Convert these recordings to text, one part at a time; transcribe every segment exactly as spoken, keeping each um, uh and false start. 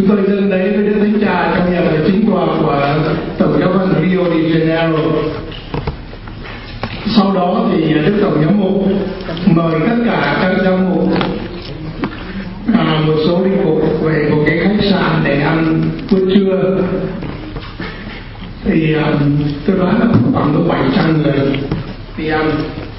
tôi dâng đấy với Đức Thánh Cha trong nhà thờ chính tòa của Tổng giáo phận Rio de Janeiro. Sau đó thì Đức Tổng giám mục mời tất cả các giám mục, à, một số linh mục về một cái khách sạn để ăn bữa trưa. Thì um, tôi đoán là khoảng độ bảy trăm người đi ăn.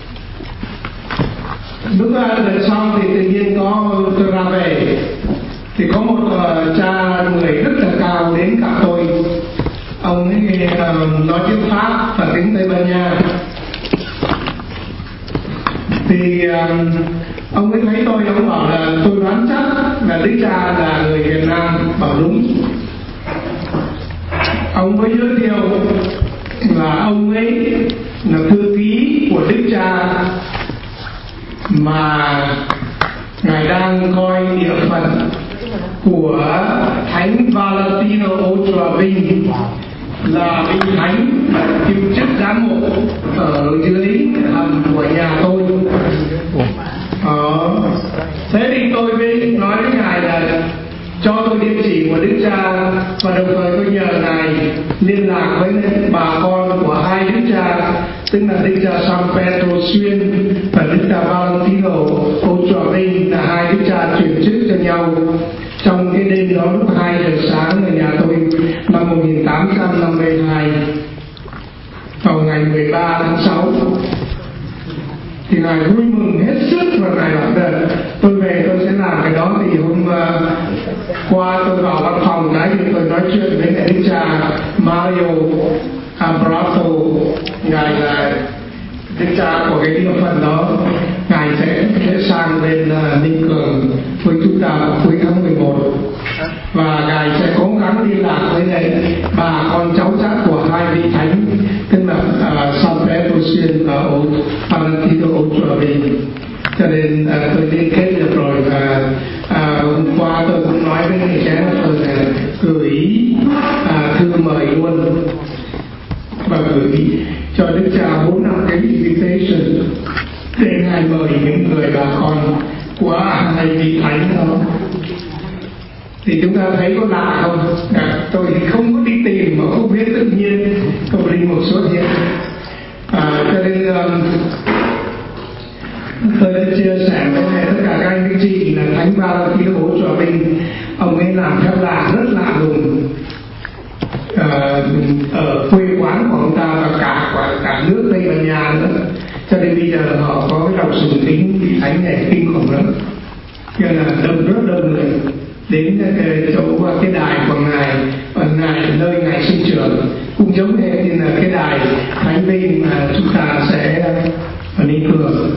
Lúc ra về xong thì tự nhiên có tôi ra về thì có một uh, cha người rất là cao đến gặp tôi. Ông ấy uh, nói tiếng Pháp và tiếng Tây Ban Nha. Thì um, ông ấy thấy tôi, ông bảo là tôi đoán chắc là Đức Cha là người Việt Nam. Bảo đúng. Ông mới giới thiệu là ông ấy là thư ký của Đức Cha mà ngài đang coi địa phận của Thánh Valentino Otravin là vị thánh kiêm chức giám mục ở dưới hầm của nhà tôi. Ờ. Thế thì tôi mới nói với ngài là cho tôi địa chỉ của Đức Cha và đồng thời tôi nhờ ngài liên lạc với bà con của hai Đức Cha, tức là Đức Cha San Pedro Xuyên và Đức Cha Valentino Otravin, là hai Đức Cha chuyển chức cho nhau. Trong cái đêm đó lúc hai giờ sáng ở nhà tôi năm một nghìn tám trăm năm mươi hai, vào ngày mười ba tháng sáu, thì ngài vui mừng hết sức và ngài bảo là tôi về tôi sẽ làm cái đó. Thì hôm uh, qua tôi vào văn phòng cái thì tôi nói chuyện với ngài Đức Cha Mario Abrato, ngài là Đức Cha của cái địa phận đó. Ngài sẽ, sẽ sang bên uh, Ninh Cường với chúng ta vào cuối tháng mười một, và ngài sẽ cố gắng liên lạc với lại bà con cháu chắt của hai vị thánh, tức là uh, San Pedro Xuyên và Valentino Otravin. Cho nên uh, tôi liên kết được rồi. Và uh, hôm qua tôi cũng nói với người trẻ là tôi là gửi uh, thư mời luôn, và gửi cho Đức Cha bốn năm cái invitation để ngài mời những người bà con của hai vị thánh đó. Thì chúng ta thấy có lạ không? À, tôi thì không có đi tìm mà không biết, tự nhiên cầu linh mục xuất hiện. À, cho nên um, tôi đã chia sẻ với tất cả các anh các chị là Thánh Valentino Otravin, ông ấy làm phép lạ rất lạ lùng à, ở quê quán của ông ta và cả cả nước Tây Ban Nha nữa. Cho nên bây giờ họ có cái lòng sùng kính vị thánh này kinh khủng lắm, cho nên là đông, rất đông người đến cái chỗ cái đài của ngài, và ngài nơi ngài sinh trưởng cũng giống như là cái đài Thánh Vinh mà chúng ta sẽ ở Ninh Cường.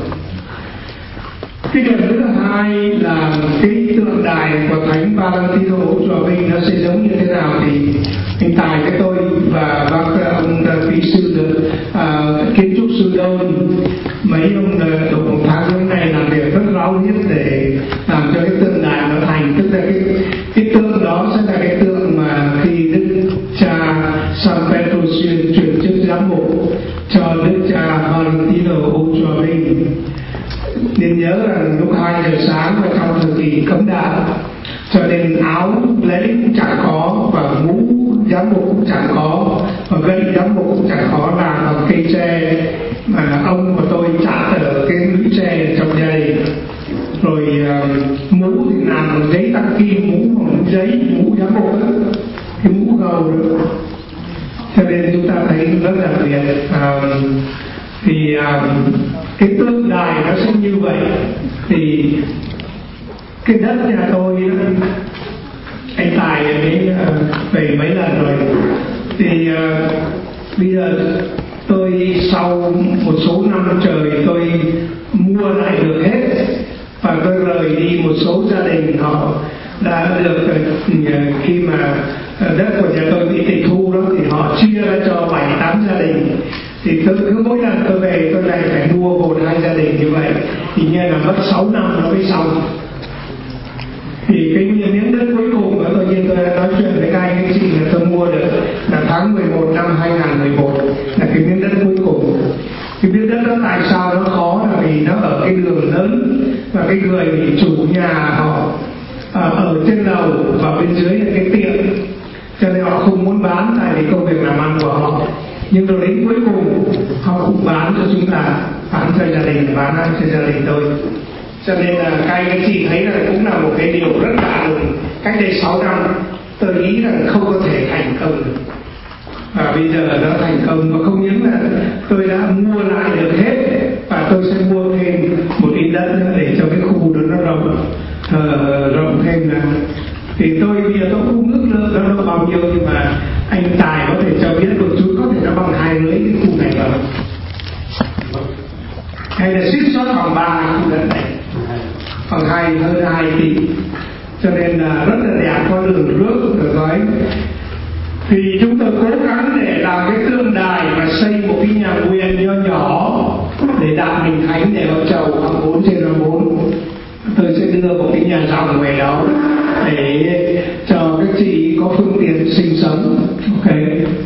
Cái điểm thứ hai là cái tượng đài của Thánh Valentino Otravin nó sẽ giống như thế nào, thì anh Tài với tôi và bác ông kỹ sư uh, kiến trúc sư Đôn, mấy ông uh, độ một tháng hôm nay làm việc rất ráo riết để làm cho cái tượng đài nó thành. Tức là cái cái tượng đó sẽ là cái tượng mà khi Đức Cha San Pedro Xuyên chuyển chức giám mục cho Đức Cha Valentino Otravin. Nên nhớ là lúc hai giờ sáng và trong thời kỳ cấm đạo, cho nên áo lễ cũng chẳng có, và mũ giám mục cũng chẳng có, và gậy giám mục cũng chẳng có, làm bằng cây tre mà ông của tôi chặt ở cái lũy tre trong dây. Rồi uh, mũ thì làm bằng giấy tăng kim, mũ bằng giấy, mũ giám mục đó, cái mũ gầu nữa. Cho nên chúng ta thấy rất đặc biệt. Uh, thì uh, cái tượng đài nó sẽ như vậy. Thì cái đất nhà tôi đó, anh Tài ấy uh, về mấy lần rồi, thì uh, bây giờ tôi sau một số năm trời tôi mua lại được hết, và tôi rời đi một số gia đình họ đã được uh, khi mà uh, đất của nhà tôi bị tịch thu đó, thì họ chia ra cho bảy tám gia đình. Thì tôi cứ mỗi lần tôi về tôi lại phải mua một hai gia đình như vậy, thì nghe là mất sáu năm nó mới xong. Thì cái miếng đất cuối cùng đó, tự nhiên tôi đã nói chuyện với các anh chị là tôi mua được là tháng mười một năm hai nghìn mười một, là cái miếng đất cuối cùng. Cái miếng đất đó tại sao nó khó, là vì nó ở cái đường lớn, và cái người chủ nhà họ à, ở trên lầu và bên dưới là cái tiệm, cho nên họ không muốn bán tại vì công việc làm ăn của họ. Nhưng rồi đến cuối cùng họ cũng bán cho chúng ta, bán cho gia đình, bán ăn cho gia đình thôi. Cho nên là các anh chị thấy là cũng là một cái điều rất lạ lùng. Cách đây sáu năm tôi nghĩ là không có thể thành công được, và bây giờ nó thành công. Và không những là tôi đã mua lại được hết, và tôi sẽ mua thêm một ít đất nữa để cho cái khu đó nó rộng uh, rộng thêm là. Thì tôi bây giờ tôi không ước lượng nó đâu bao nhiêu, nhưng mà anh Tài có thể cho biết một chút, có thể nó bằng hai lưỡi cái khu này không? Hay là suýt soát khoảng ba khu đất này, khoảng hai hơn hai tỷ, cho nên là rất là đẹp, có đường nước được nói. Thì chúng tôi cố gắng để làm cái tượng đài và xây một cái nhà nguyện nho nhỏ để đặt mình thánh để ông chầu khoảng bốn trên bốn. Tôi sẽ đưa một cái nhà dòng về đó để cho các chị có phương tiện sinh sống. Ok.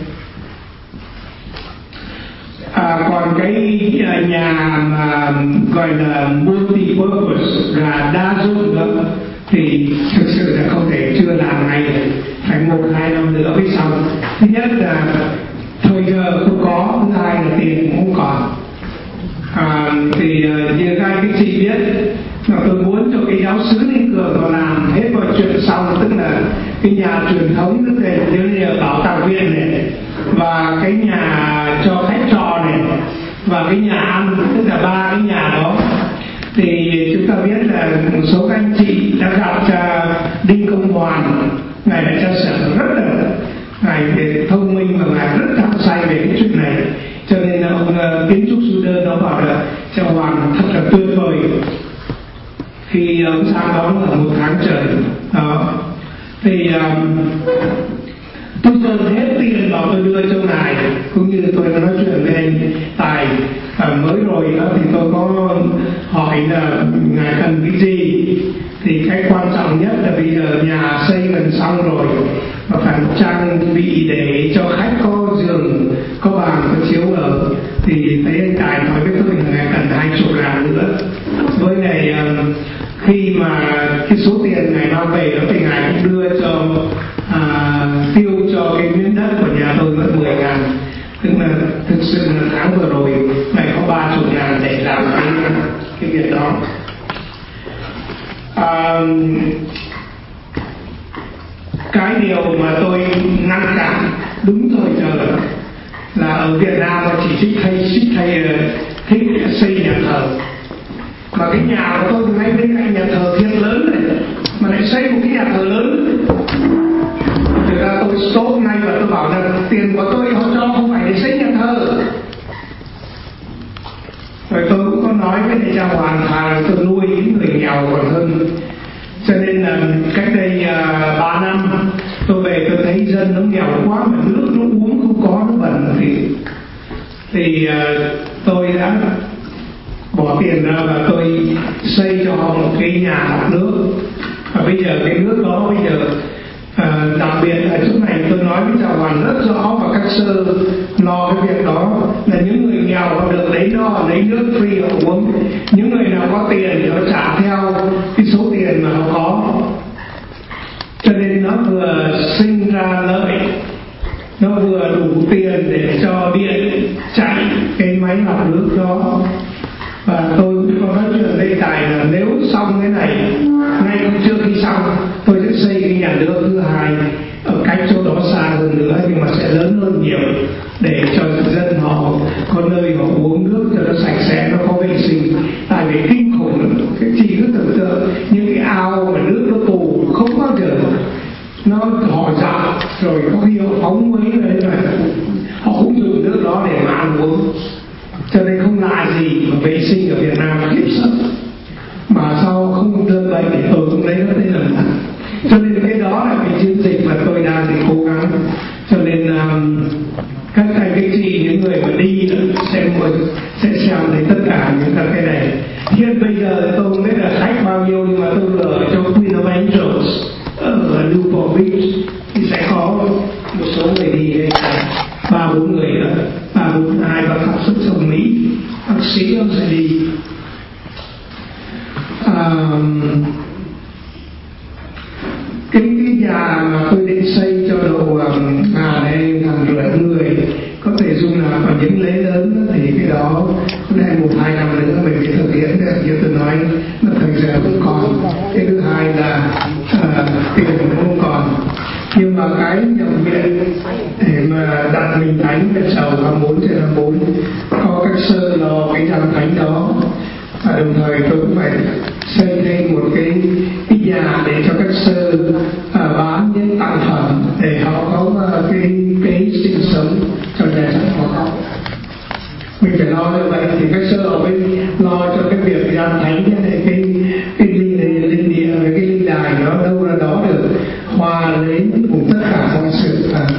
À, còn cái nhà mà gọi là multi-purpose là đa dụng đó thì thực sự là không thể chưa làm ngay được, phải một hai năm nữa mới xong. Thứ nhất là thời giờ không có, thứ hai là tiền cũng không còn. À, thì như các anh các chị biết mà tôi muốn cho cái giáo xứ Ninh Cường mà làm hết mọi chuyện xong, tức là cái nhà truyền thống tức là như là bảo tàng viên này, và cái nhà cho khách trọ này, và cái nhà ăn, tức là ba cái nhà đó. Thì chúng ta biết là một số anh chị đã gặp cha Đinh Công Hoàn, ngài là cha sở rất là ngài thông minh và ngài rất thẳng say về cái chuyện này, cho nên là ông uh, kiến trúc sư đơn nó bảo là cha Hoàn thật là tuyệt vời khi ông sang đó ở một tháng trời đó. Thì um, tôi dồn hết tiền vào tôi đưa cho ngài, cũng như tôi nói chuyện với anh Tài à, mới rồi đó, thì tôi có hỏi là ngài cần cái gì. Thì cái quan trọng nhất là bây giờ nhà xây gần xong rồi và phải trang bị để cho khách có giường, có bàn, có chiếu ở. Thì thấy anh Tài nói với tôi là ngài cần hai chục ngàn nữa. Với này khi mà cái số tiền ngài mang về đó thì ngài cũng đưa cho à, tiêu cho cái miếng đất của nhà tôi mất mười ngàn. Tức là thực sự là tháng vừa rồi ngài có ba chục ngàn để làm cái, cái việc đó. À, cái điều mà tôi ngăn cản đúng thời giờ là ở Việt Nam mà chỉ thích thay thích thay thích xây nhà thờ, mà cái nhà của tôi ngay bên cạnh nhà thờ thiệt lớn này mà lại xây một cái nhà thờ lớn. Thực ra tôi stop ngay và tôi bảo là tiền của tôi họ cho không phải để xây nhà thờ. Rồi tôi cũng có nói với thầy cha Hoàn thà tôi nuôi những người nghèo còn hơn. Cho nên là cách đây uh, ba năm tôi về tôi thấy dân nó nghèo quá mà nước nó uống không có, nó bẩn thì thì uh, tôi đã bỏ tiền ra và tôi xây cho họ một cái nhà lọc nước. Và bây giờ cái nước đó bây giờ uh, đặc biệt là chỗ này tôi nói với cha Hoàn rất rõ và các sơ lo cái việc đó là những người nghèo họ được lấy đó lấy nước free họ uống, những người nào có tiền thì họ trả theo cái số tiền mà họ có. Cho nên nó vừa sinh ra lợi, nó vừa đủ tiền để cho điện chạy cái máy lọc nước đó. Và tôi cũng có nói chuyện với Tài là nếu xong cái này ngay trước khi xong tôi sẽ xây cái nhà nước thứ hai ở cách chỗ đó xa hơn nữa, nhưng mà sẽ lớn hơn nhiều để cho dân họ có nơi họ uống nước cho nó sạch sẽ, nó có vệ sinh. Tại vì kinh khủng lắm, cái chị cứ tưởng tượng những cái ao mà nước nó tù không bao giờ nó họ dạo rồi có khi họ phóng mấy lên mà họ không dùng nước đó để mà ăn uống. Cho nên không lạ gì mà vệ sinh ở Việt Nam là khiếp sợ, mà sao không đơn vậy thì tôi cũng lấy nó đây là thật. Cho nên cái đó là cái chiến dịch mà tôi đang thì cố gắng. Cho nên um, các thầy các chị, những người mà đi xem sẽ xem thấy tất cả những cái này. Hiện bây giờ tôi không biết là khách bao nhiêu, nhưng mà tôi ở trong Queen of Angels ở Newport Beach thì sẽ có một số người đi đây, ba bốn người nữa, ba bốn hai bác học xuất trong Mỹ, bác sĩ ông sẽ đi. Um, nhưng là còn những lễ lớn thì cái đó nên một hai năm nữa mình phải thực hiện. Như tôi nói nó thời giờ không còn. Cái thứ hai là uh, tiền không còn. Nhưng mà cái nhập viện để mà đặt mình thánh bên sầu là bốn trên là bốn, có cách sơ lo cái gian thánh đó. Và đồng thời tôi cũng phải xây thêm một cái, cái nhà để cho các sơ à, bán những tặng phẩm để họ có à, cái cái sinh sống trong nhà sản của họ. Mình phải lo như vậy thì các sơ họ mới lo cho cái việc gian thánh này, cái cái linh linh địa cái linh đài nó đâu ra đó được hòa lấy cùng tất cả mọi sự. À.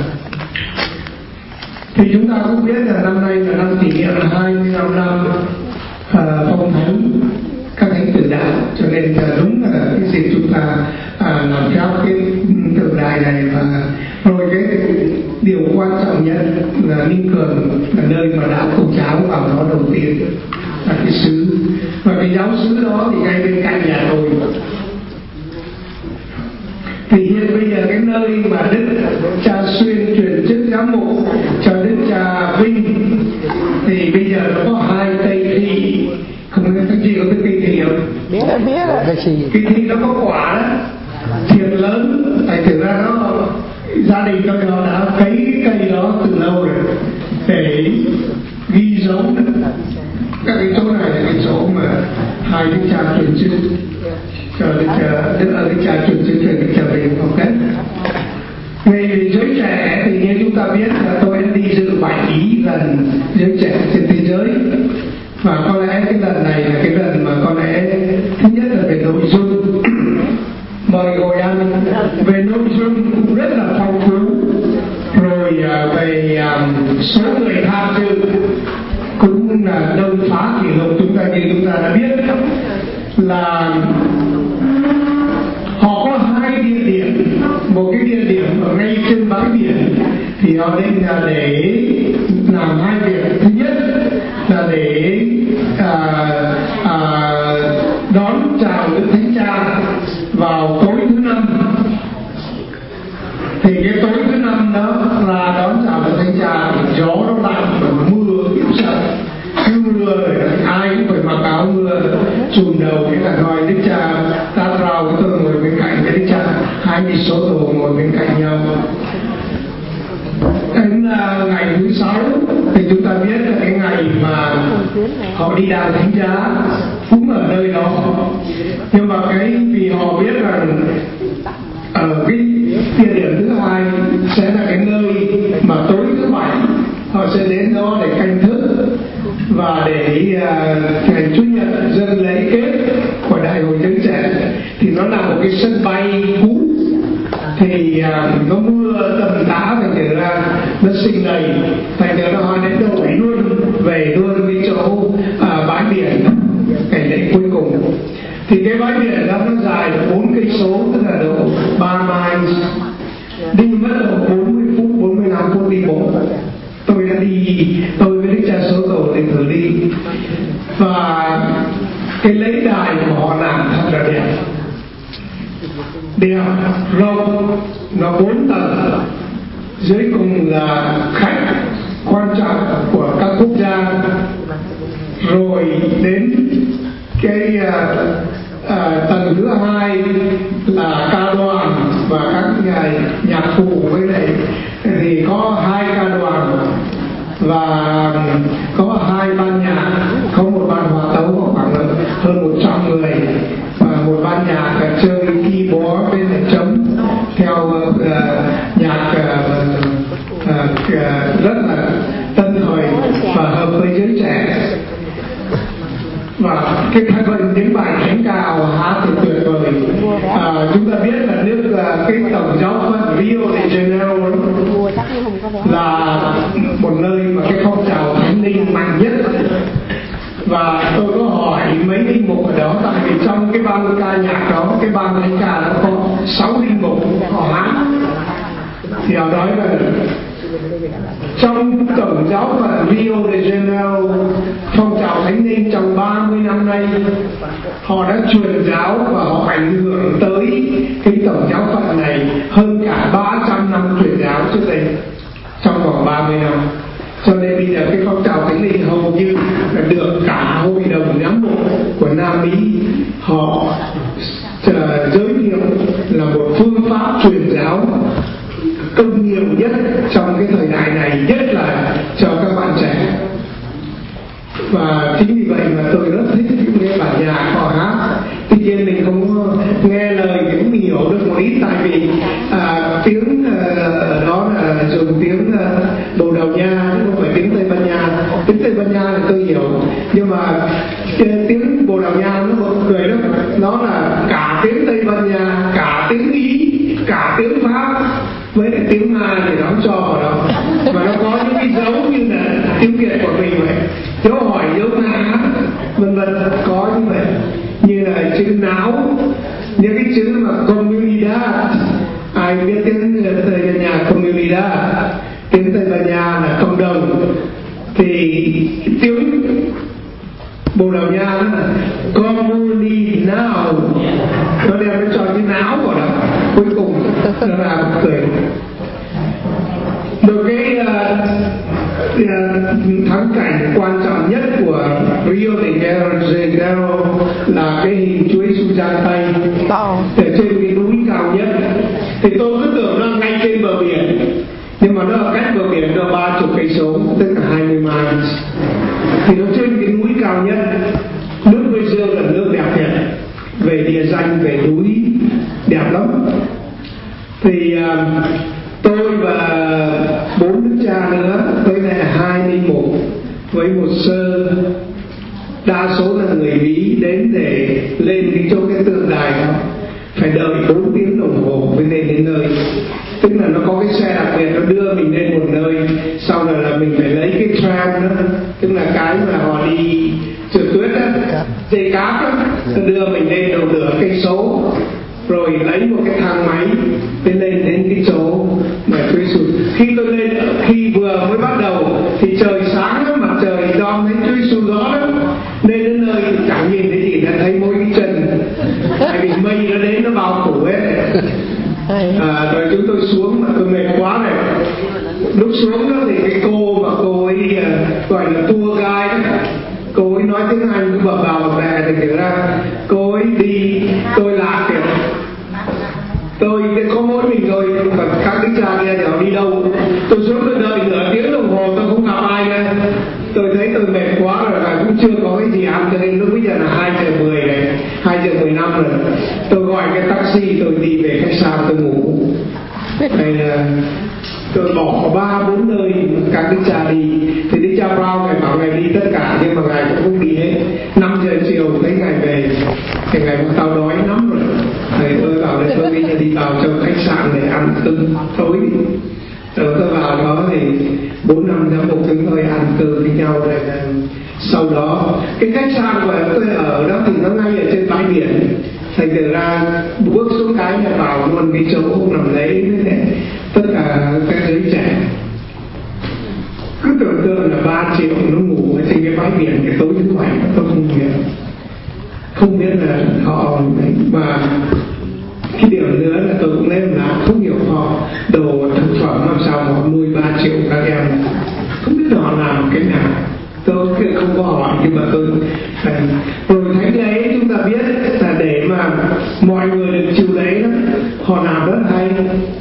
Thì chúng ta cũng biết là năm nay là năm kỷ niệm hai mươi lăm năm À, phong thánh các thánh tử đạo, cho nên là đúng là cái gì chúng ta à, làm theo cái tượng đài này. Và rồi cái điều quan trọng nhất là Ninh Cường là nơi mà đạo Công giáo vào đó đầu tiên là cái xứ, và cái giáo xứ đó thì ngay bên cạnh nhà tôi. Thì hiện bây giờ cái nơi mà Đức Cha Xuyên truyền chức giám mục cho Đức Cha Vinh thì bây giờ nó có hai cây thị. Không biết các chị có biết cây thị không? Biết là biết là cây thị nó có quả đó, thiệt lớn. Tại thực ra nó gia đình tôi nó đã cấy cái cây đó từ lâu rồi để ghi dấu các cái chỗ này là cái chỗ mà hai Đức Cha truyền chức cho Đức Cha Đức ở Đức Cha truyền chức cho Đức Cha Vinh. Ok. Về giới trẻ thì như chúng ta biết là tôi đã đi dự bảy lần giới trẻ trên thế giới, và có lẽ cái lần này là cái lần mà có lẽ thứ nhất là về nội dung mời gọi ăn, về nội dung cũng rất là phong phú, rồi về um, số người tham dự cũng là đông phá kỷ lục. Chúng ta như chúng ta đã biết là họ có hai địa điểm, một cái địa điểm ở ngay trên bãi biển thì họ đến là để làm hai việc. Thứ nhất là để à, à, đón chào Đức Thánh Cha vào tối thứ năm. Thì cái tối thứ năm đó là đón chào Đức Thánh Cha, gió nó lạnh và mưa tiếp sợ, cứ mưa rồi ai cũng phải mặc áo mưa chùm đầu. Cái là nói Đức Cha ta rao cái tôi ngồi bên cạnh cái Đức Cha, hai mươi số đồ ngồi bên cạnh nhau. Đến uh, ngày thứ sáu thì chúng ta biết là cái ngày mà họ đi đàn thánh giá cũng ở nơi đó. Nhưng mà cái vì họ biết rằng ở cái địa điểm thứ hai sẽ là cái nơi mà tối thứ bảy họ sẽ đến đó để canh thức và để uh, ngày Chủ nhật dâng lễ kết của Đại hội Giới Trẻ. Thì nó là một cái sân bay cũ, thì uh, nó mưa tầm tã, thành thử ra nó sinh đầy, thành thử ra họ đến đổi luôn về luôn cái chỗ uh, bãi biển ngày lễ cuối cùng. Thì cái bãi biển đó nó dài bốn cây số, tức là độ ba miles, đi mất độ bốn mươi phút, bốn mươi lăm phút đi bộ. Tôi đã đi, tôi với Đức Cha Số Tổ thì thử đi, và cái lễ đài của họ làm thật là đẹp, đẹp rộng, nó bốn tầng, dưới cùng là khách quan trọng của các quốc gia, rồi đến cái uh, uh, tầng thứ hai là ca đoàn và các nhà nhạc cụ, với lại thì có hai ca đoàn và có hai ban nhạc, có một ban hòa tấu khoảng hơn một trăm người, và một ban nhạc chơi keyboard với lại trống theo uh, nhạc uh, uh, rất là tân thời và hợp với giới trẻ. Và cái thầy vần những bài thánh ca hát thì tuyệt vời. À, chúng ta biết là nước cái tổng giáo phận Rio de Janeiro là một nơi mà cái phong trào thánh linh mạnh nhất. Và tôi có hỏi mấy linh mục ở đó, tại vì trong cái ban ca nhạc đó, cái ban thánh ca nó có sáu linh mục họ hát, thì họ nói là trong tổng giáo phận Rio de Janeiro, phong trào thánh linh trong ba mươi năm nay họ đã truyền giáo và họ ảnh hưởng tới cái tổng giáo phận này hơn cả ba trăm năm truyền giáo trước đây, trong vòng ba mươi năm. Cho nên bây giờ cái phong trào thánh linh hầu như là được cả hội đồng giám mục của Nam Mỹ họ uh, giới thiệu là một phương pháp truyền giáo công nhiều nhất trong cái thời đại này, nhất là cho các bạn trẻ. Và chính vì vậy mà tôi rất thích nghe bản nhạc họ hát. Tuy nhiên mình không nghe lời thì cũng hiểu được một ít, tại vì à, tiếng ở à, đó là dùng tiếng à, Bồ Đào Nha chứ không phải tiếng Tây Ban Nha. Tiếng Tây Ban Nha thì tôi hiểu, nhưng mà tiếng Bồ Đào Nha nó một cười lắm. Nó là cả tiếng Tây Ban Nha, cả tiếng Ý, cả tiếng Pháp với lại tiếng Nga thì nó cho vào đó, mà nó có những cái dấu như là tiếng Việt của mình vậy, dấu hỏi, dấu Nga, vân vân, có như vậy, như là chữ não, những cái chữ mà comunidad, ai biết tiếng Tây Ban Nha comunidad, tiếng Tây Ban Nha là cộng đồng, thì tiếng Bồ Đào Nha đó là comunidad, nó đem nó cho cái não vào đó, cuối cùng nó là một cười. Một cái uh, uh, thắng cảnh quan trọng nhất của Rio de Janeiro là cái hình Chúa Giêsu giang tay ở trên cái núi cao nhất. Thì tôi cứ tưởng nó ngay trên bờ biển, nhưng mà nó ở cách bờ biển nó ba chục cây số, tức là hai mươi miles. Thì nó trên cái núi cao nhất. Nước Brazil là nước đẹp nhất về địa danh, về núi đẹp lắm. Thì uh, tôi và bốn đứa cha nữa, tôi này là hai linh mục với một sơ, đa số là người Mỹ đến để lên cái chỗ cái tượng đài đó, phải đợi bốn tiếng đồng hồ mới lên đến nơi. Tức là nó có cái xe đặc biệt nó đưa mình lên một nơi, sau rồi là mình phải lấy cái tram đó, tức là cái mà họ đi trượt tuyết á, dây cáp á, nó đưa mình lên đầu nửa cây số, rồi lấy một cái thang máy để lên đến cái chỗ mà tôi sụt. Khi tôi lên, khi vừa mới bắt đầu thì trời sáng lắm, mặt trời đom thấy tôi sụt gió lắm, lên đến nơi thì chẳng nhìn thấy gì, đã thấy mỗi cái chân, tại vì mây nó đến nó bao phủ hết. À, rồi chúng tôi xuống mà tôi mệt quá này. Lúc xuống đó thì cái cô mà cô ấy uh, gọi là tour guide, cô ấy nói tiếng Anh cứ bập vào bập bẹ, thì kể ra cô ấy đi, tôi lạc kìa. Tôi có mỗi mình thôi, mà các cái cha kia họ đi đâu. Tôi xuống tôi đợi nửa tiếng đồng hồ tôi không gặp ai nữa. Tôi thấy tôi mệt quá rồi, và cũng chưa có cái gì ăn, cho nên lúc bây giờ là hai giờ mười này, hai giờ mười lăm rồi. Tôi gọi cái taxi, tôi đi về khách sạn tôi ngủ. Đây là tôi bỏ ba bốn nơi các cái cha đi. Thì cái cha Brown ngài bảo ngài đi tất cả, nhưng mà ngài cũng không đi hết. Năm giờ chiều thấy ngài về, thì ngài bảo tao đói lắm rồi. Thì tôi bảo là tôi bây giờ đi vào trong khách sạn để ăn cơm tối. Rồi tôi vào đó thì bốn năm giám mục chúng tôi ăn cơm với nhau rồi. Sau đó cái khách sạn của tôi ở đó thì nó ngay ở trên bãi biển, thành từ ra bước xuống cái là vào luôn cái chỗ nằm lấy tất cả các giới trẻ. Cứ tưởng tượng là ba triệu nó ngủ ở trên cái bãi biển cái tối thứ bảy, tôi không biết không biết là họ đấy. Mà cái điều nữa là tôi cũng nên là không hiểu họ đồ thực phẩm làm sao họ nuôi ba triệu các em, không biết họ làm cái nào, tôi không có hỏi, nhưng mà tôi phải. Rồi thánh lễ chúng ta biết là để mà mọi người được chịu lễ đó, họ làm rất hay.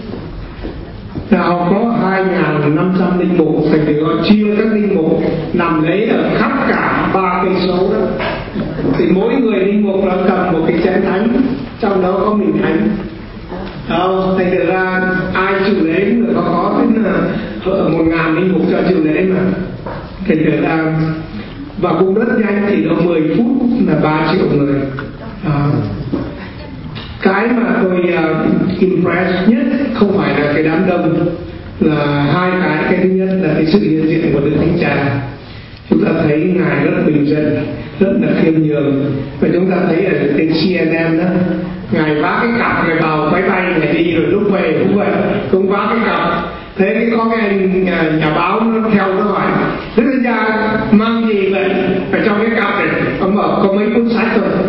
Nào có hai nghìn năm trăm linh mục, thì họ chia các linh mục nằm lấy ở khắp cả ba cây số đó. Thì mỗi người linh mục nó cầm một cái chén thánh, trong đó có mình thánh. Đâu, thành ra ra ai chịu lễ người có có đến một ngàn linh mục cho chịu lễ mà. Thành ra ra và cũng rất nhanh, chỉ độ mười phút là ba triệu người. À, cái mà tôi uh, impress nhất không phải là cái đám đông, là hai cái. Cái thứ nhất là cái sự hiện diện của Đức Thánh Cha. Chúng ta thấy ngài rất bình dân, rất là khiêm nhường, và chúng ta thấy ở trên C N N đó, ngài vác cái cặp ngài vào máy bay ngài đi, rồi lúc về cũng vậy, cũng vác cái cặp. Thế cái có cái anh nhà, nhà báo nó theo nó hỏi Đức Thánh Cha mang gì vậy ở trong cái cặp này, ông bảo có mấy cuốn sách thôi.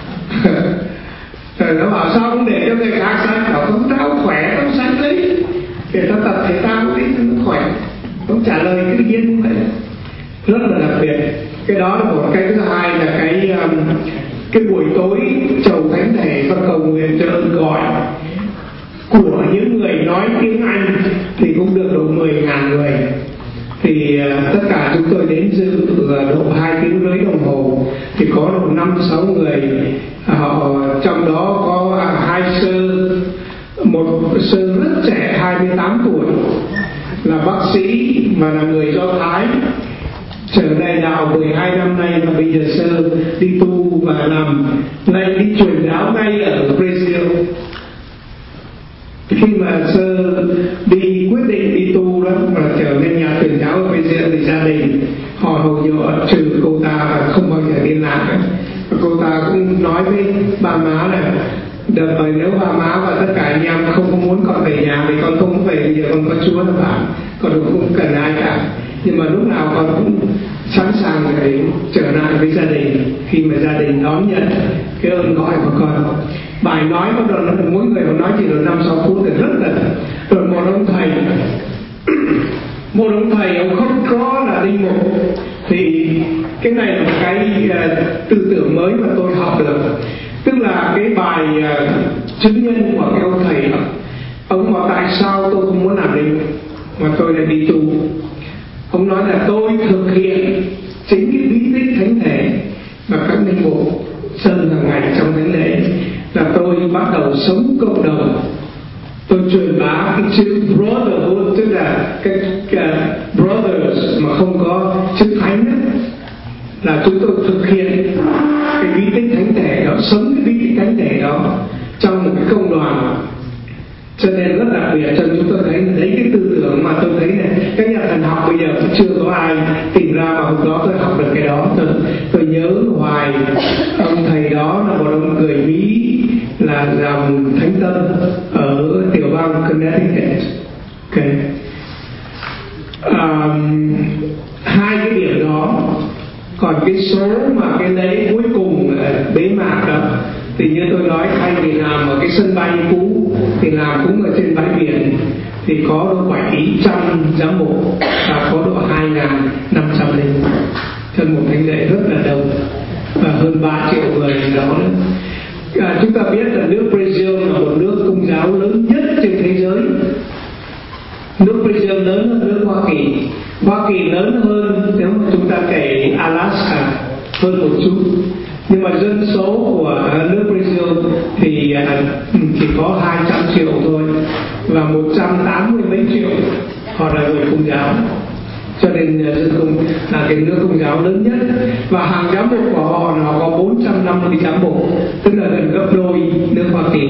Rồi nó bảo sao không để cho người khác sách, bảo không, tao khỏe tao sách đấy, để tao tập thể tao đi nó khỏe. Không trả lời dĩ nhiên vậy, rất là đặc biệt. Cái đó là một cái. Thứ hai là cái um, cái buổi tối chầu thánh thể và cầu nguyện cho ơn gọi của những người nói tiếng Anh thì cũng được độ mười ngàn người. Thì uh, tất cả chúng tôi đến dự uh, độ hai tiếng rưỡi đồng hồ, thì có độ năm sáu người, họ uh, trong đó có uh, hai sơ, một sơ rất trẻ hai mươi tám tuổi là bác sĩ mà là người Do Thái, trở lại đạo mười hai năm nay, và bây giờ sơ đi tu và làm nay đi truyền giáo ngay ở Brazil. Khi mà sơ đi quyết định đi tu đó mà trở nên nhà truyền giáo ở Brazil thì gia đình họ hầu như trừ cô ta và không bao giờ liên lạc ấy. Và cô ta cũng nói với ba má là đợt rồi nếu ba má và tất cả anh em không có muốn con về nhà thì con không về, bây giờ con có Chúa là bạn, con không cần ai cả, nhưng mà lúc nào con cũng sẵn sàng để trở lại với gia đình khi mà gia đình đón nhận cái ơn gọi của con. Bài nói có đoạn, mỗi người họ nói chỉ được năm sáu phút thì rất là. Rồi một ông thầy một ông thầy ông không có là linh mục, thì cái này là một cái uh, tư tưởng mới mà tôi học được. Tức là cái bài uh, chứng nhân của cái ông thầy đó, ông nói tại sao tôi không muốn làm linh mục mà tôi lại đi tu. Ông nói là tôi thực hiện chính cái bí tích thánh thể và các linh mục dâng hàng ngày trong thánh lễ, là tôi bắt đầu sống cộng đồng. Tôi truyền bá cái chữ brotherhood, tức là cái, cái brothers mà không có chữ thánh đó, là chúng tôi thực hiện cái bí tích thánh thể đó, sống cái bí tích thánh thể đó trong một cái công đoàn. Cho nên rất đặc biệt, cho chúng tôi thấy lấy cái tư tưởng mà tôi thấy này, các nhà thần học bây giờ cũng chưa có ai tìm ra, mà hôm đó tôi học được cái đó. Tôi, tôi nhớ hoài ông thầy đó là một ông người Mỹ, là dòng Thánh Tâm ở tiểu bang Connecticut. Okay. Um, hai cái điểm đó. Còn cái số mà cái lễ cuối cùng bế mạc đó, thì như tôi nói, thay vì làm ở cái sân bay cũ thì làm cũng ở trên bãi biển, thì có độ bảy trăm giám mục và có độ hai nghìn năm trăm linh trên một thánh lễ rất là đông, và hơn ba triệu người đó nữa. À, chúng ta biết là nước Brazil là một nước công giáo lớn nhất trên thế giới. Nước Brazil lớn hơn nước Hoa Kỳ. Hoa Kỳ lớn hơn nếu mà chúng ta kể Alaska hơn một chút, nhưng mà dân số của nước Brazil thì chỉ có hai trăm triệu thôi, và một trăm tám mươi mấy triệu họ là người công giáo. Cho nên dân công là cái nước công giáo lớn nhất, và hàng giám mục của họ nó có bốn trăm năm mươi giám mục, tức là gần gấp đôi nước Hoa Kỳ.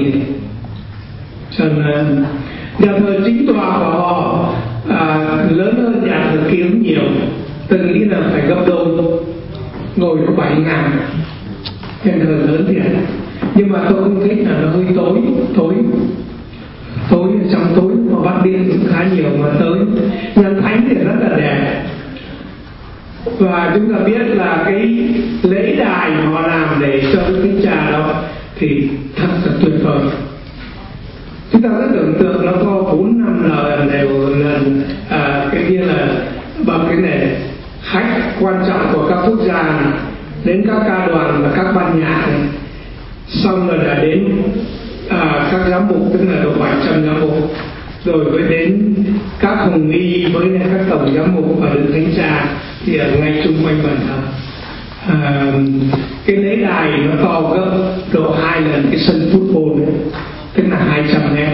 Cho nên nhà thờ chính tòa của họ à, lớn hơn nhà thờ Kiến nhiều, tôi nghĩ là phải gấp đôi, ngồi có bảy ngàn. Nhà thờ lớn thiệt, nhưng mà tôi không thích là nó hơi tối, tối tối ở trong tối mà bắt điện cũng khá nhiều mà tới. Nhân thánh thì rất là đẹp, và chúng ta biết là cái lễ đài mà họ làm để cho cái thánh trà đó thì thật là tuyệt vời. Chúng ta rất tưởng tượng nó có bốn năm lần đều lần à, cái kia là bằng cái này khách quan trọng của các quốc gia này, đến các ca đoàn và các ban nhạc này, xong rồi là đến à, các giám mục, tức là độ bảy trăm giám mục, rồi mới đến các hồng y với các tổng giám mục và đức thánh cha thì ở ngay chung quanh bàn thờ. À, cái lễ đài nó to gấp độ hai lần cái sân football ấy, tức là hai trăm mét,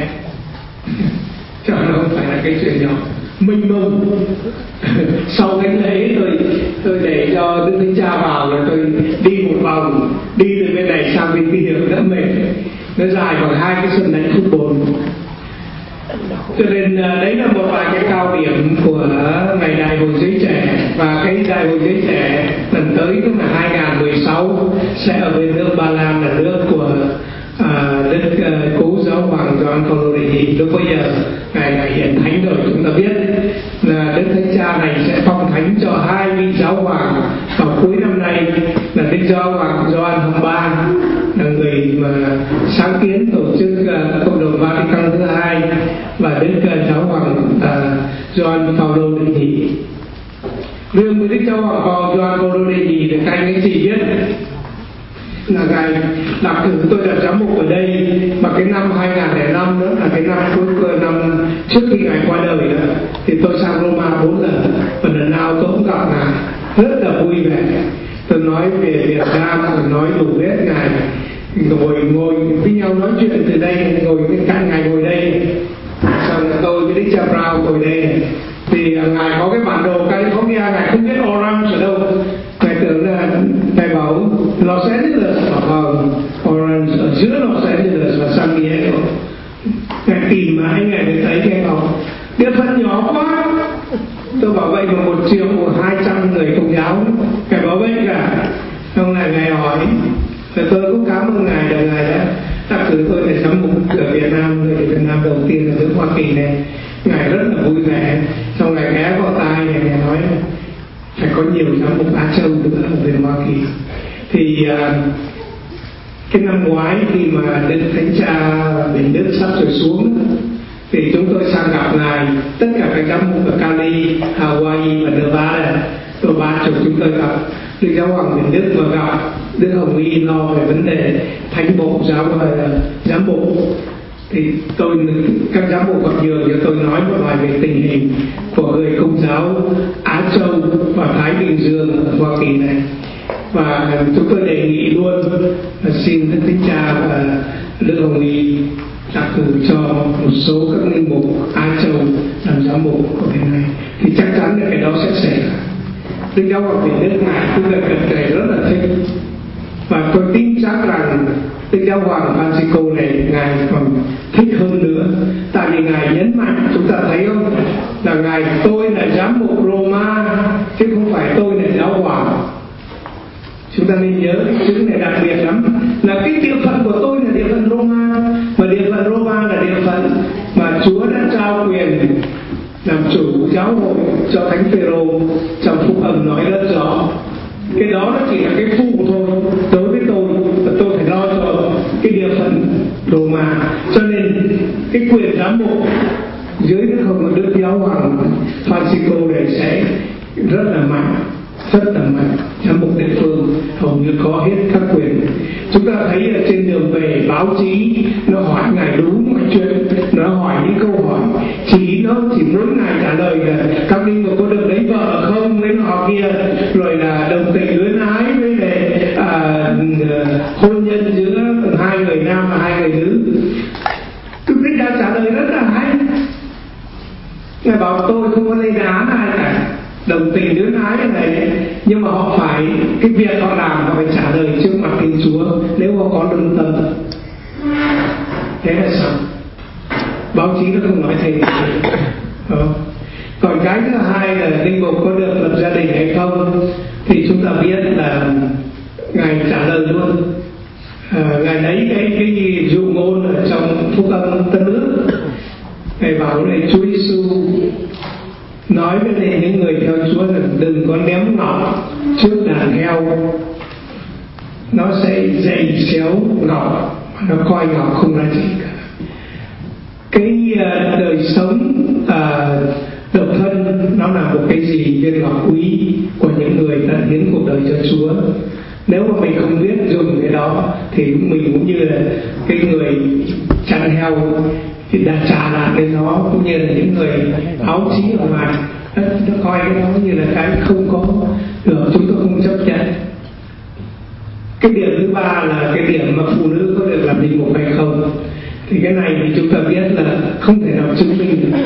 chứ nó không phải là cái chuyện nhỏ. Mênh mông. Sau thánh lễ tôi tôi để cho đức thánh cha vào, rồi tôi đi một vòng, đi từ bên này sang bên kia đỡ mệt. Nó dài khoảng hai cái sân đánh football. Cho nên đấy là một vài cái cao điểm của ngày đại hội giới trẻ, và cái đại hội giới trẻ lần tới tức là hai nghìn mười sáu sẽ ở bên nước Ba Lan, là nước của à, đức uh, cố giáo hoàng Gioan Phaolô đệ nhị. Lúc bây giờ ngài là hiện thánh rồi, chúng ta biết là đức thánh cha này sẽ phong thánh cho hai vị giáo hoàng vào cuối năm nay, là đức giáo hoàng Gioan thứ ba, là người mà sáng kiến tổ chức uh, cộng đồng Vatican thứ hai, và đức uh, giáo hoàng uh, Gioan Phaolô đệ nhị. Riêng với Đức Giáo Hoàng Paul Gioan Phaolô đệ nhị thì các anh chị biết là ngài đặc cử tôi là giám mục ở đây, mà cái năm hai nghìn lẻ năm nữa là cái năm cuối năm trước khi ngài qua đời đó, thì tôi sang Roma bốn lần và lần nào tôi cũng gặp ngài rất là vui vẻ. Tôi nói về Việt Nam, tôi nói đủ hết ngài, ngồi ngồi với nhau nói chuyện từ đây, ngồi bên cạnh ngài ngồi đây, xong tôi với Đức Cha Brown ngồi đây, thì ngài có cái bản đồ California, ngài không biết Orange ở đâu, ngài tưởng là ngài bảo Los Angeles, bảo Orange ở giữa Los Angeles và San Diego. Ngài tìm mãi ngài mới thấy, ngài bảo địa phận nhỏ quá. Tôi bảo vậy mà một triệu hai trăm người Công giáo, ngài bảo vậy cả. Xong lại ngài hỏi, và tôi cũng cảm ơn ngài là ngài đã đặc cử tôi để giám mục ở Việt Nam, người Việt Nam đầu tiên ở nước Hoa Kỳ này. Ngài rất là vui vẻ. Xong ngài ghé vào tai ngài, ngài nói phải có nhiều giám mục Á Châu nữa ở bên Hoa Kỳ. Thì uh, cái năm ngoái khi mà Đức Thánh Cha và Bình Đức sắp sửa xuống thì chúng tôi sang gặp ngài, tất cả các giám mục ở Cali, Hawaii và Nevada, rồi ba chục chúng tôi gặp Đức Giáo Hoàng Bình Đức và gặp Đức Hồng Y lo về vấn đề thánh bộ giáo giám mục. Thì tôi các giám mục gặp nhường cho tôi nói một vài về tình hình của người Công giáo Á Châu và Thái Bình Dương ở Hoa Kỳ này, và chúng tôi đề nghị luôn là xin Đức Thánh Cha và Đức Hồng Y đặc cử cho một số các linh mục Á Châu làm giám mục của bên này, thì chắc chắn là cái đó sẽ xảy ra. Đức Giáo Hoàng Bình Đức ngài cũng là cần này rất là thích, và tôi tin chắc rằng Đức Giáo Hoàng Francisco này ngài còn thích hơn nữa, tại vì ngài nhấn mạnh, chúng ta thấy không, là ngài tôi là giám mục Roma chứ không phải tôi là giáo hoàng. Chúng ta nên nhớ cái chữ này đặc biệt lắm, là cái địa phận của tôi là địa phận Roma, mà địa phận Roma là địa phận mà Chúa đã trao quyền làm chủ giáo hội cho Thánh Phêrô. Trong phúc âm nói rất rõ, cái đó nó chỉ là cái phụ thôi đối với tôi, và tôi phải lo cho cái địa phận Roma. Cho nên cái quyền giám mục dưới Đức Hồng Đức Giáo Hoàng Francisco này sẽ rất là mạnh, rất là mạnh. Giám mục địa phương hầu như có hết các quyền. Chúng ta thấy ở trên đường về báo chí nó hỏi ngài đúng mọi chuyện, nó hỏi những câu hỏi chỉ nó chỉ muốn ngài trả lời là các linh mục có được lấy vợ không, với họ kia, rồi là đồng tình luyến ái với lại à, hôn nhân giữa hai người nam và hai người nữ. Đức Thánh Cha trả lời rất là hay. Ngài bảo tôi không có lên án ai cả, đồng tình luyến ái này, nhưng mà họ phải, cái việc họ làm họ phải trả lời trước mặt Thiên Chúa nếu họ có lương tâm. Thế là sao? Báo chí nó không nói thế. Còn cái thứ hai là linh mục có được lập gia đình hay không, thì chúng ta biết là ngài trả lời luôn. À, ngài lấy cái cái gì dụ ngôn ở trong phúc âm Tân Ước, ngài bảo này Chúa Giêsu nói với những người theo Chúa là đừng có ném ngọc trước đàn heo, nó sẽ dày xéo ngọc, nó coi ngọc không ra gì cả. Cái uh, đời sống uh, độc thân nó là một cái gì viên ngọc quý của những người tận hiến cuộc đời cho Chúa. Nếu mà mình không biết dùng cái đó thì mình cũng như là cái người chăn heo thì đã trả lại cái nó, cũng như là những người áo chí ở ngoài nó, nó coi cái đó như là cái không có được, chúng tôi không chấp nhận. Cái điểm thứ ba là cái điểm mà phụ nữ có được làm linh mục hay không, thì cái này thì chúng ta biết là không thể nào chứng minh được.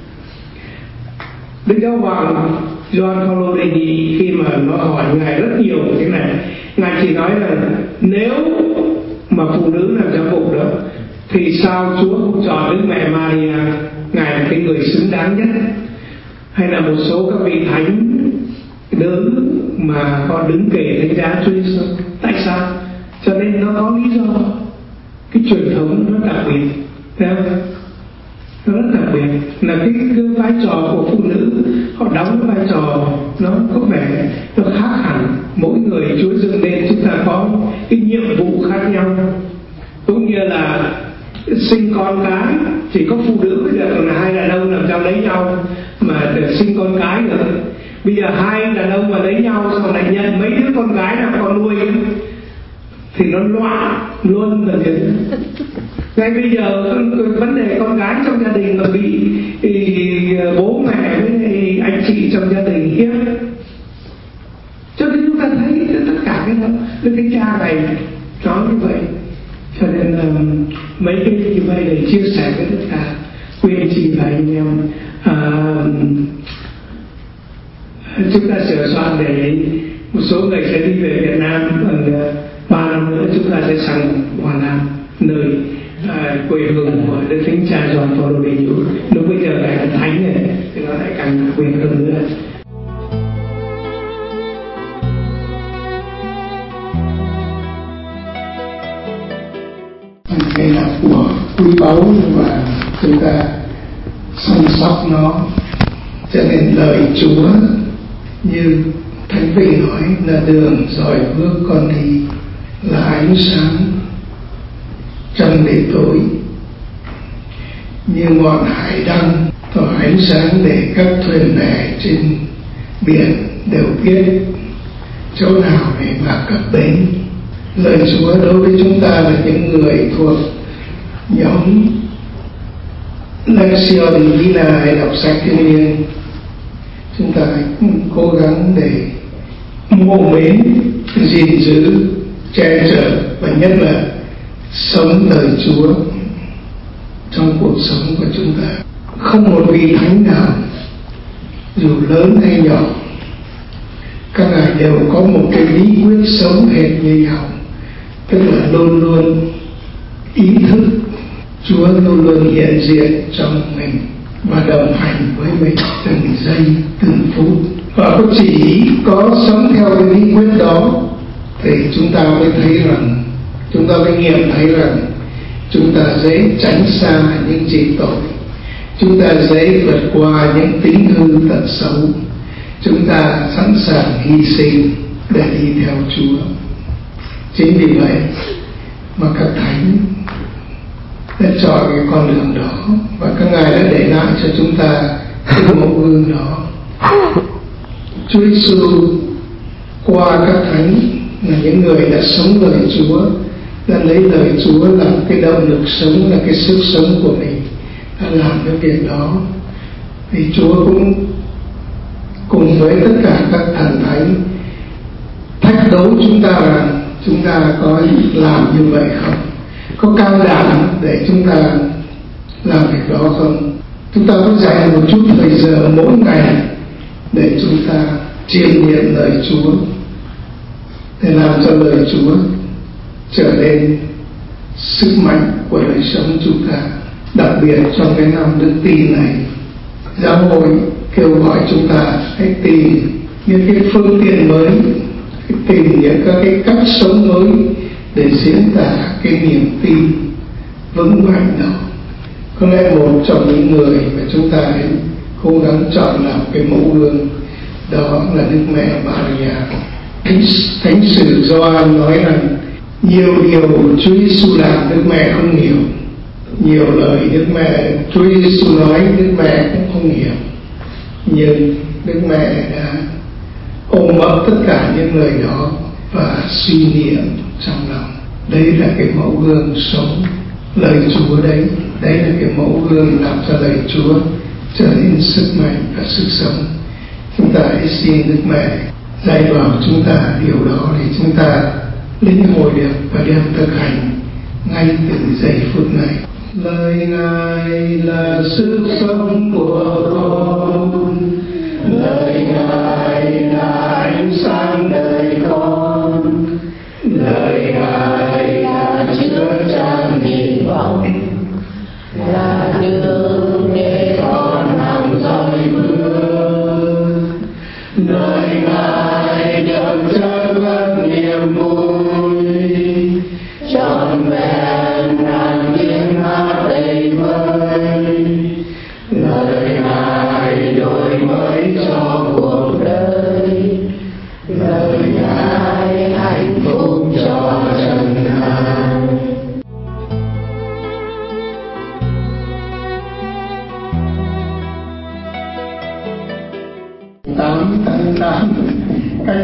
Đức Giáo Hoàng Gioan Phaolô đệ nhị khi mà nó hỏi ngài rất nhiều cái này, ngài chỉ nói là nếu mà phụ nữ làm giám mục đó thì sao Chúa không chọn Đức Mẹ Maria, ngài là cái người xứng đáng nhất, hay là một số các vị thánh lớn mà có đứng kể đánh giá Chúa Giêsu? Tại sao? Cho nên nó có lý do, cái truyền thống nó đặc biệt, thấy không? Nó rất đặc biệt là cái, cái vai trò của phụ nữ, họ đóng cái vai trò nó có vẻ nó khác hẳn. Mỗi người Chúa dựng nên chúng ta có cái nhiệm vụ khác nhau, cũng như là sinh con cái chỉ có phụ nữ bây giờ còn là hai đàn ông làm sao lấy nhau mà để sinh con cái được. Bây giờ hai đàn ông mà lấy nhau xong lại nhận mấy đứa con gái làm con nuôi thì nó loạn luôn là thế. Ngay bây giờ vấn đề con gái trong gia đình mà bị thì bố mẹ với anh chị trong gia đình hiếp, cho nên chúng ta thấy tất cả cái đó, cái cha này nói như vậy. Cho nên là mấy cái như vậy để chia sẻ với tất cả quý anh chị và anh em, à, chúng ta sửa soạn để một số người sẽ đi về Việt Nam, còn ba năm nữa chúng ta sẽ sang Hòa Nam, nơi à, quê hương của Đức Thánh Cha Gioan Phaolô đệ nhị. Lúc bây giờ ngài là thánh này thì nó lại càng đặc biệt hơn nữa. Cái là của quý báu và chúng ta chăm sóc nó, cho nên lời Chúa như Thánh Vị nói là đường dõi bước con đi, là ánh sáng trong đêm tối, như ngọn hải đăng tỏ ánh sáng để các thuyền bè trên biển đều biết chỗ nào để mà cập bến. Lời Chúa đối với chúng ta là những người thuộc nhóm Lectio Divina hay đọc sách thiên liêng, chúng ta cố gắng để mộ mến, gìn giữ, che chở và nhất là sống lời Chúa trong cuộc sống của chúng ta. Không một vị thánh nào dù lớn hay nhỏ, các ngài đều có một cái bí quyết sống hệt như nhau, tức là luôn luôn ý thức Chúa luôn luôn hiện diện trong mình và đồng hành với mình từng giây từng phút. Và có chỉ có sống theo cái bí quyết đó thì chúng ta mới thấy rằng, chúng ta mới nghiệm thấy rằng chúng ta dễ tránh xa những chỉ tội, chúng ta dễ vượt qua những tính hư tật xấu, chúng ta sẵn sàng hy sinh để đi theo Chúa. Chính vì vậy mà các thánh đã chọn cái con đường đó và các ngài đã để lại cho chúng ta cái mẫu gương đó. Chúa Giêsu qua các thánh là những người đã sống lời Chúa, đã lấy lời Chúa làm cái động lực sống, là cái sức sống của mình, đã làm cái việc đó. Thì Chúa cũng cùng với tất cả các thần thánh thách đấu chúng ta rằng chúng ta có làm như vậy không, có can đảm để chúng ta làm việc đó không. Chúng ta có dành một chút thời giờ mỗi ngày để chúng ta chiêm nghiệm lời Chúa, để làm cho lời Chúa trở nên sức mạnh của đời sống chúng ta. Đặc biệt trong cái năm đức tin này, giáo hội kêu gọi chúng ta hãy tìm những cái phương tiện mới, tìm những các cái cách sống mới để diễn tả cái niềm tin vững mạnh đó. Có lẽ một trong những người mà chúng ta hãy cố gắng chọn làm cái mẫu gương đó là Đức Mẹ Maria. Thánh, Thánh sử Gioan nói rằng nhiều điều Chúa Giêsu làm Đức Mẹ không hiểu, nhiều lời Đức Mẹ Chúa Giêsu nói Đức Mẹ cũng không hiểu, nhưng Đức Mẹ đã ôm ấp tất cả những lời đó và suy niệm trong lòng. Đấy là cái mẫu gương sống lời Chúa đấy. Đấy là cái mẫu gương làm cho lời Chúa trở nên sức mạnh và sức sống. Chúng ta hãy xin Đức Mẹ dạy bảo chúng ta điều đó để chúng ta lĩnh hội được và đem thực hành ngay từ giây phút này. Lời Ngài là sức sống của con, lời Ngài là ánh sáng đời con, lời Ngài là chứa chan hy vọng, là đường để con hàng dõi bước. Lời Ngài đậm chất vấn niềm vui, trọn vẹn ngàn tiếng hát đầy vơi. Lời Ngài đổi mới cho cuộc đời, lời Ngài hạnh phúc cho trần gian. tám tháng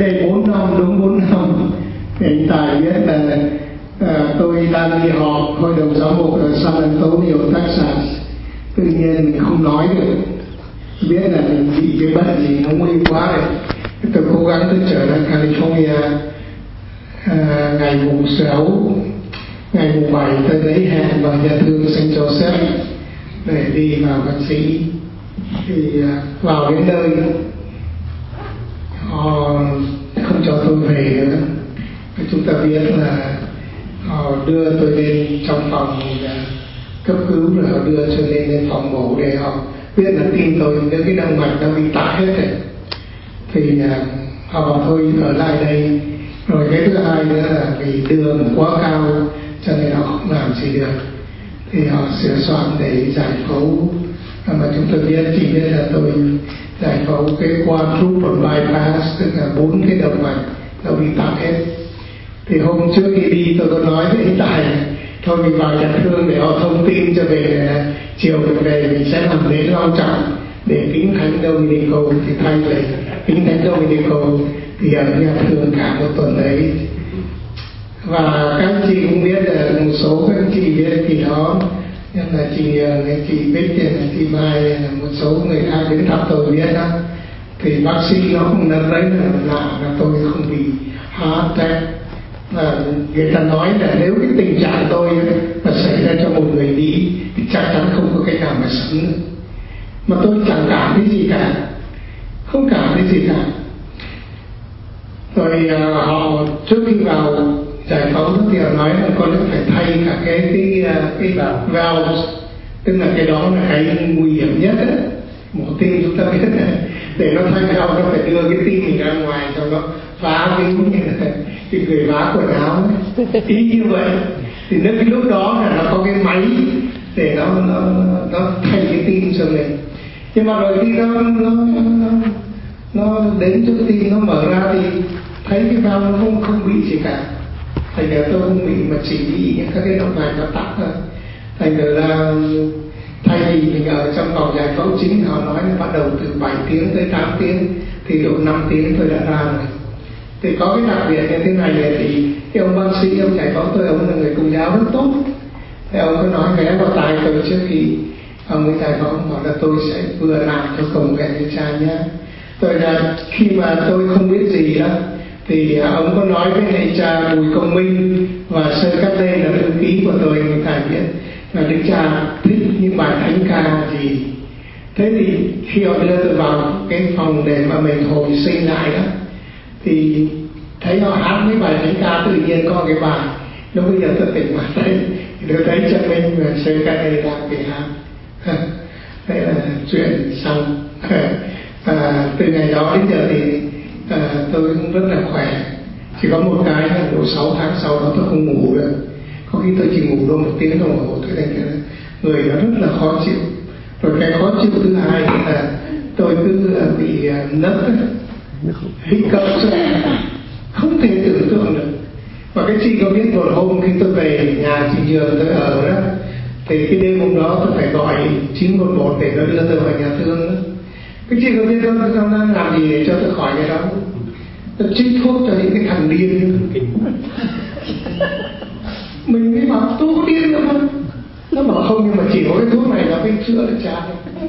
đây bốn năm, đúng bốn năm thì anh Tài biết là à, tôi đang đi họp hội đồng giám mục ở San Antonio, Texas. Tự nhiên mình không nói được, biết là mình bị cái bệnh gì nó nguy quá rồi. Tôi cố gắng tôi trở lại California. à, ngày mùng sáu, ngày mùng bảy tôi lấy hẹn vào nhà thương Saint Joseph để đi vào bác sĩ. Thì à, vào đến nơi họ không cho tôi về nữa. Chúng ta biết là họ đưa tôi lên trong phòng cấp cứu, rồi họ đưa tôi lên lên phòng mổ để họ biết là tim tôi nếu cái động mạch nó bị tắc hết rồi. Thì uh, họ bảo thôi ở lại đây. Rồi cái thứ hai nữa là vì đường quá cao cho nên họ không làm gì được, thì họ sửa soạn để giải phẫu. Mà chúng tôi biết, chỉ biết là tôi giải phẫu cái quadruple bypass, tức là bốn cái động mạch nó bị tắc hết. Thì hôm trước khi đi tôi có nói với anh Tài thôi mình vào nhà thương để họ thông tin cho về chiều mình về mình sẽ làm lễ long trọng để kính thánh Dominico. Thì thay về kính thánh Dominico thì ở nhà thương cả một tuần đấy. Và các anh chị cũng biết là một số các anh chị biết thì đó, nhưng là chị chị Bích, chị Mai, một số người khác đến thăm tôi biết đó, thì bác sĩ nó cũng đã thấy là lạ là tôi không bị heart attack. Và người ta nói là nếu cái tình trạng tôi mà xảy ra cho một người Mỹ thì chắc chắn không có cách nào mà sống nữa. Mà tôi chẳng cảm thấy gì cả, không cảm thấy gì cả. Rồi uh, họ trước khi vào giải phẫu thì họ nói là con phải thay cả cái cái cái valve, tức là cái đó là cái nguy hiểm nhất ấy. Mổ tim chúng ta biết là để nó thay valve nó phải đưa cái tim mình ra ngoài cho nó vá cái như là cái người vá quần áo ấy. Ý như vậy thì đến cái lúc đó là nó có cái máy để nó nó nó thay cái tim cho mình. Nhưng mà rồi khi nó nó nó, nó đến chỗ tim nó mở ra thì thấy cái valve nó không không bị gì cả. Thành ra tôi không bị, mà chỉ bị những các cái động mạch nó tắc thôi. Thành ra là thay vì mình ở trong phòng giải phẫu chính, họ nói là bắt đầu từ bảy tiếng tới tám tiếng, thì độ năm tiếng tôi đã ra rồi. Thì có cái đặc biệt như thế này là thì cái ông bác sĩ, ông giải phẫu tôi, ông là người Công giáo rất tốt. Thì ông có nói vé vào tai tôi trước khi ông ấy giải phẫu, ông bảo là tôi sẽ vừa làm cho cầu nguyện cho cha nhé. Tôi là khi mà tôi không biết gì đó thì ông có nói với thầy cha Bùi Công Minh và Sơ Cát Lê là thư ký của tôi, người thầy biết là đức cha thích những bài thánh ca gì. Thế thì khi họ đưa tôi vào cái phòng để mà mình hồi sinh lại đó, thì thấy họ hát mấy bài thánh ca, tự nhiên có cái bài lúc bây giờ tôi tỉnh mà thấy thì tôi thấy cha Minh và Sơ Cát Lê đang bị hát. Thế là chuyện xong. À, từ ngày đó đến giờ thì à, tôi cũng rất là khỏe. Chỉ có một cái là độ sáu tháng sau đó tôi không ngủ được. Có khi tôi chỉ ngủ được một tiếng đồng hồ thôi, thành ra người nó rất là khó chịu. Rồi cái khó chịu thứ hai là tôi cứ bị nấc, hiccup, không thể tưởng tượng được. Và cái chị có biết một hôm khi tôi về nhà chị Dường tôi ở đó, thì cái đêm hôm đó tôi phải gọi chín một một để nó đưa tôi vào nhà thương đó. Cái chị có biết không, tôi đang làm gì để cho tôi khỏi cái đó? Tôi trích thuốc cho những cái thằng điên. Mình mới bảo tôi có điên đâu không? Nó bảo không, nhưng mà chỉ có cái thuốc này nó mới chữa được cha.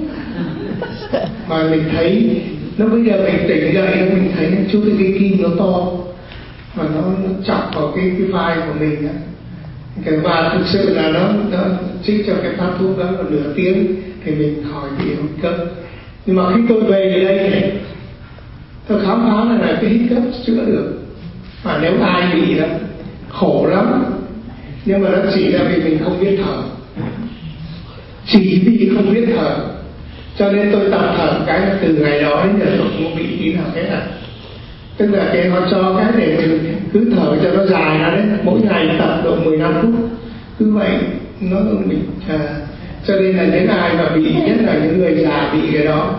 Mà mình thấy nó bây giờ mình tỉnh dậy nó mình thấy chút cái kim nó to và nó, nó chọc vào cái cái vai của mình đó. Và thực sự là nó, nó trích cho cái phát thuốc đó là nửa tiếng thì mình khỏi bị hít cấp. Nhưng mà khi tôi về đây này, tôi khám phá là, là cái hít cấp chữa được. Mà nếu ai bị đó khổ lắm. Nhưng mà nó chỉ là vì mình không biết thở, chỉ vì không biết thở cho nên tôi tập thở cái là từ ngày đó đến giờ tôi không bị tí nào hết à. Tức là cái họ cho cái để mình cứ thở cho nó dài ra đấy, mỗi ngày tập độ mười lăm phút cứ vậy nó mình à. Cho nên là những ai mà bị, nhất là những người già bị cái đó.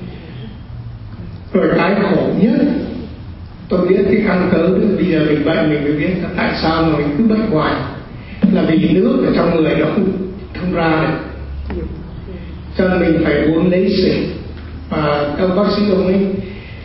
Rồi cái khổ nhất tôi biết cái căn cớ, bây giờ mình bệnh mình mới biết là tại sao mà mình cứ bệnh hoài, là vì nước ở trong người nó không, không ra được, cho nên mình phải uống lấy xịt. Và các bác sĩ ông ấy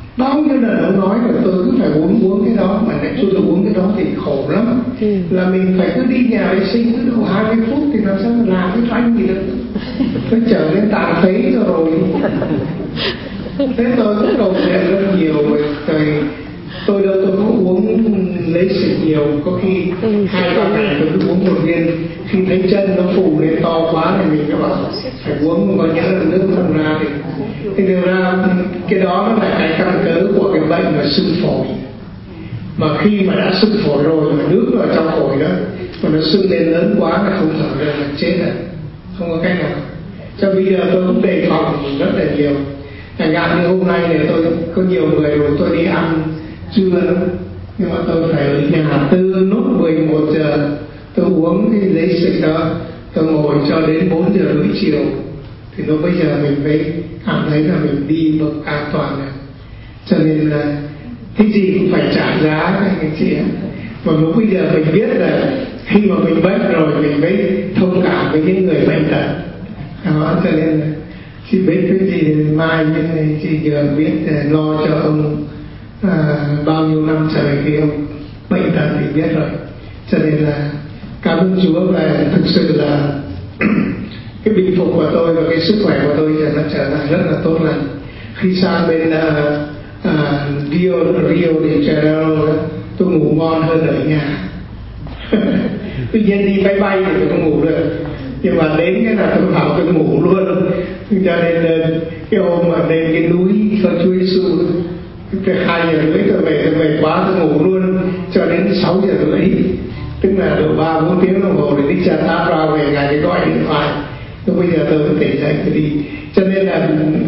Bao nhiêu lần ông nói là tôi cứ phải uống uống cái đó, mà nếu tôi uống cái đó thì khổ lắm. Ừ. Là mình phải cứ đi nhà vệ sinh cứ độ hai mươi phút thì làm sao mà làm cái toanh gì được. Tôi trở nên tàn phế cho rồi. Thế tôi cũng cầu nguyện rất nhiều rồi. Tôi tôi đâu tôi có uống lấy xịt nhiều, có khi hai ba ngày tôi cứ uống một viên. Khi thấy chân nó phù lên to quá thì mình mới bảo phải uống, có nhớ là nước không ra thì thì thực ra cái đó nó là cái căn cứ của cái bệnh là sưng phổi. Mà khi mà đã sưng phổi rồi mà nước ở trong phổi đó mà nó sưng lên lớn quá là không thở được là chết rồi, không có cách nào. Cho bây giờ tôi cũng đề phòng rất là nhiều. Chẳng hạn như hôm nay này tôi có nhiều người rồi tôi đi ăn trưa đó, nhưng mà tôi phải ở nhà từ lúc mười một giờ tôi uống cái lấy xịt đó, tôi ngồi cho đến bốn giờ rưỡi chiều thì lúc bây giờ mình mới cảm thấy là mình đi bậc an toàn này. Cho nên là cái gì cũng phải trả giá các anh chị ạ. Và lúc bây giờ mình biết là khi mà mình bệnh rồi mình mới thông cảm với những người bệnh tật đó. Cho nên là chị biết cái gì mai như này chị giờ biết lo cho ông à, bao nhiêu năm trời khi ông bệnh tật thì biết rồi. Cho nên là cảm ơn Chúa và thực sự là cái bình phục của tôi và cái sức khỏe của tôi giờ nó trở lại rất là tốt lành. Khi sang bên uh, uh, Rio Rio de Janeiro tôi ngủ ngon hơn ở nhà. Tuy nhiên đi máy bay thì tôi không ngủ được, nhưng mà đến cái là tôi vào tôi ngủ luôn. Cho nên cái hôm mà lên cái núi con Chúa Giêsu cái hai giờ rưỡi tôi về, tôi về quá tôi ngủ luôn cho đến sáu giờ rưỡi, tức là độ ba bốn tiếng đồng hồ để đi cha ta ra về ngày để gọi điện thoại. Lúc bây giờ tôi có thể dậy tôi đi. Cho nên là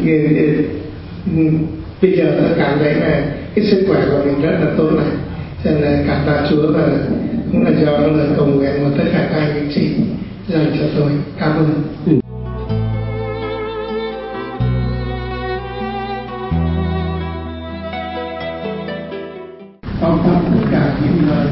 bây giờ tôi cảm thấy là cái sức khỏe của mình rất là tốt này. Cho nên là cảm tạ Chúa và cũng là do lời cầu nguyện của tất cả các anh chị dành cho tôi. Cảm ơn. Tóm tắt tất cả những lời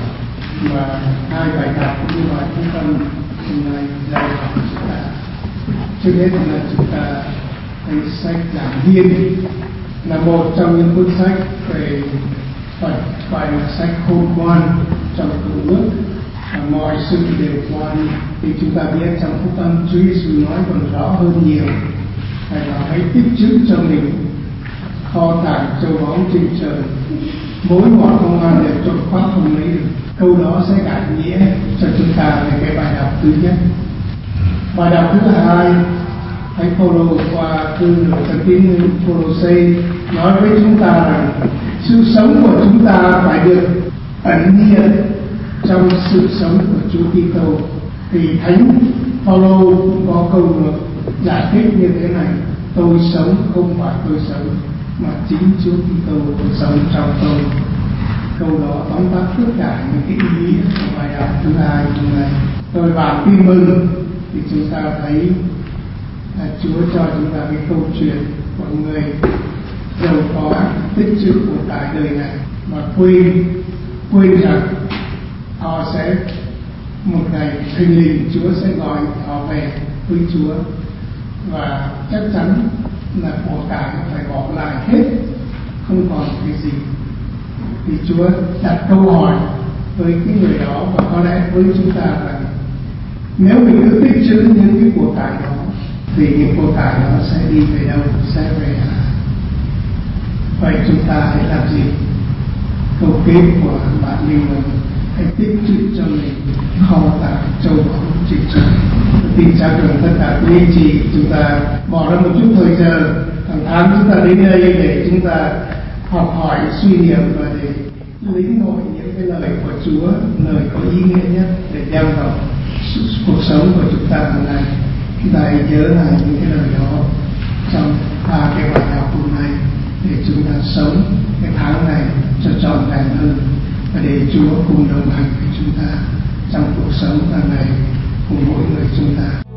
mà hai bài đọc cũng như bài trung tâm hôm nay dạy học chúng ta. Trước hết là chúng ta thấy sách Giảng Viên là một trong những cuốn sách về Phật, phải là sách khôn ngoan trong Cứu ước, và mọi sự đều ngoan. Thì chúng ta biết trong Phúc Âm Chúa Giêsu nói còn rõ hơn nhiều, phải là hãy tích trữ cho mình kho tàng châu báu trên trời, mỗi món công ăn đều trộn khoác không lấy được. Câu đó sẽ gạt nghĩa cho chúng ta về cái bài đọc thứ nhất. Bài đọc thứ hai, Thánh Phaolô qua thư người thân tín Cô-lô-sê nói với chúng ta rằng sự sống của chúng ta phải được ẩn hiện trong sự sống của Chúa Kitô. Thì Thánh Phaolô cũng có câu giải thích như thế này: tôi sống không phải tôi sống, mà chính Chúa Kitô sống trong tôi. Câu đó tóm tắt tất cả những cái ý nghĩa của bài học thứ hai hôm nay. Tôi vào tin mừng thì chúng ta thấy là Chúa cho chúng ta cái câu chuyện của người giàu có tích trữ của cải đời này mà quên quên rằng họ sẽ một ngày thình lình Chúa sẽ gọi họ về với Chúa, và chắc chắn là của cải phải bỏ lại hết, không còn cái gì. Thì Chúa đặt câu hỏi với cái người đó, và có lẽ với chúng ta rằng nếu mình cứ tích trữ những cái của cải đó thì những của cải đó sẽ đi về đâu, sẽ về à? Vậy chúng ta hãy làm gì? Câu kết của bạn Linh Mừng: hãy tích trữ cho mình kho tàng châu báu trên trời. Tin chắc rằng tất cả quý anh chị chúng ta bỏ ra một chút thời giờ hàng tháng chúng ta đến đây để chúng ta học hỏi, suy niệm và để lĩnh hội những cái lời của Chúa, lời có ý nghĩa nhất để đem vào cuộc sống của chúng ta hàng ngày. Chúng ta hãy nhớ lại những cái lời đó trong ba cái bài học hôm nay để chúng ta sống cái tháng này cho trọn vẹn hơn, và để Chúa cùng đồng hành với chúng ta trong cuộc sống hàng ngày cùng mỗi người chúng ta.